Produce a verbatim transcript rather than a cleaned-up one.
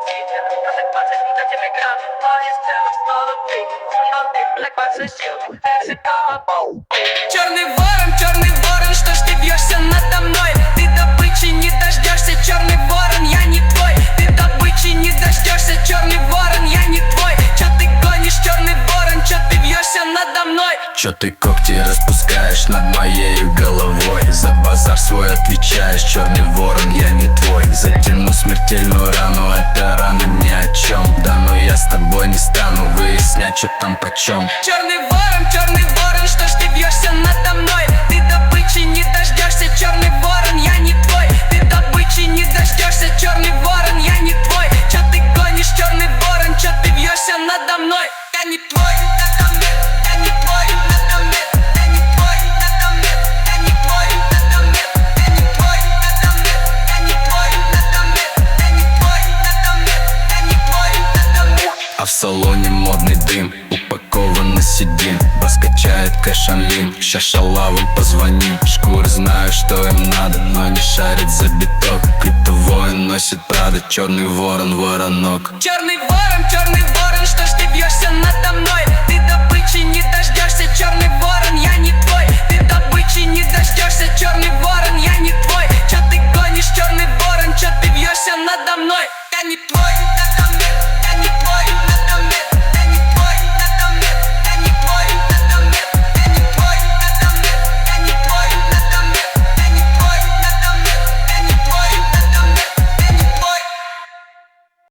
Черный ворон, черный ворон, что ж ты вьешься надо мной? Ты добычи не дождешься, черный ворон, я не твой. Ты добычи не дождешься, черный ворон, я не твой. Чё ты гонишь, черный ворон, чё ты вьешься надо мной? Чё ты когти распускаешь над моей головой? За базар свой отвечаешь, черный ворон, я не твой. Затяну смертельную рану, эта рана ни о чем. Да но я с тобой не стану выяснять, что там почем. Черный ворон, черный ворон, что ж ты вьешься надо мной? Ты добычи не дождешься, черный ворон, я не твой. Ты добычи не дождешься, черный ворон, я не твой. Чё ты гонишь, черный ворон, чё ты вьешься надо мной? Я не твой, надо мной, я не твой, надо мной, я не твой, надо мной, я не твой, надо мной, я не твой, надо мной, я не твой, надо мной, я не твой, надо мной, я не твой, надо мной. А в салоне модный дым, упакованно сидим. Раскачает кэшанлин, ща шалавам позвоним. Шкуры знаю, что им надо, но не шарит за биток. Криптовоин носит Прада, черный ворон, воронок. Черный ворон, черный ворон, что ж ты вьешься надо мной? Ты добычи не дождешься, черный ворон.